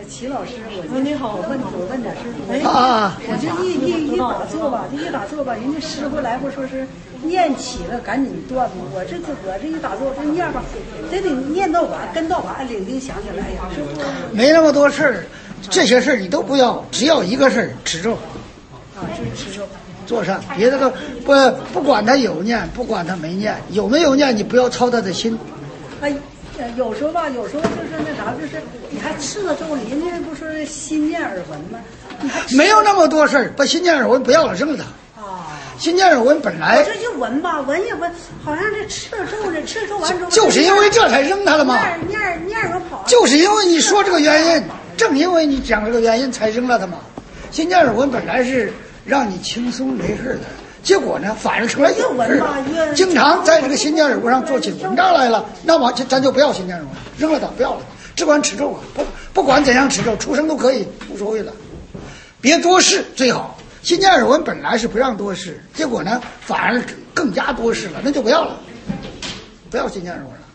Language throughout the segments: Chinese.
齐老师，你好，我问点事儿。我这一打坐吧，人家师傅来不说是念起了赶紧断嘛。我这一打坐这念吧，得念到完，跟到完，领丁想起来。哎呀，师傅没那么多事儿，这些事儿你都不要，只要一个事儿，持咒。 就是持咒。 做上，别的都不管他有念，不管他没念，有没有念，你不要操他的心。 哎。有时候就是那啥，就是你还吃了咒了，人家不说心念耳闻吗？ 没有那么多事儿，把心念耳闻不要了，扔了它。心念耳闻本来我这就闻吧，闻也闻，好像这吃了咒呢，吃了咒完之后， 就是因为这才扔它了吗？ 念儿跑。 就是因为你说这个原因，正因为你讲这个原因才扔了它嘛。心念耳闻本来是让你轻松没事的。结果呢，反而成了有事儿。经常在这个心念耳闻上做起文章来了，那么咱就不要心念耳闻，扔了它，不要了，只管持咒啊，不管怎样持咒，出生都可以，无所谓了，别多事最好。心念耳闻本来是不让多事，结果呢，反而更加多事了，那就不要了，不要心念耳闻了，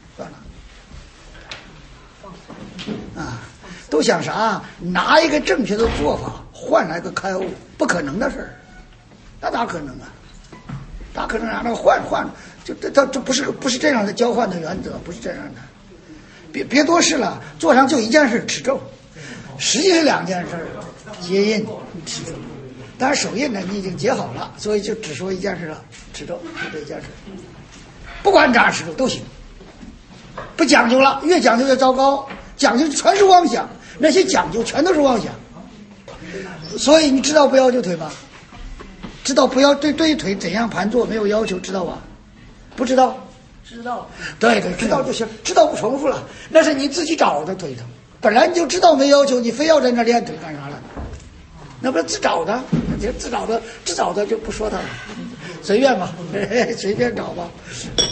算了。啊，都想啥？拿一个正确的做法换来个开悟，不可能的事儿。那哪可能啊？哪可能让那个换？就这不是这样的交换的原则，不是这样的。别多事了，做上就一件事，持咒。实际是两件事，结印持咒。当然手印呢，你已经结好了，所以就只说一件事了，持咒就这一件事。不管咋持咒都行，不讲究了，越讲究越糟糕，讲究全是妄想，那些讲究全都是妄想。所以你知道不要求腿吗？知道不要对腿怎样盘坐没有要求，知道吧？不知道？ 知道。 对，知道就行，知道不重复了，那是你自己找的腿疼。本来你就知道没要求，你非要在那练腿干啥了？那不是自找的？自找的就不说它了，随便吧，随便找吧。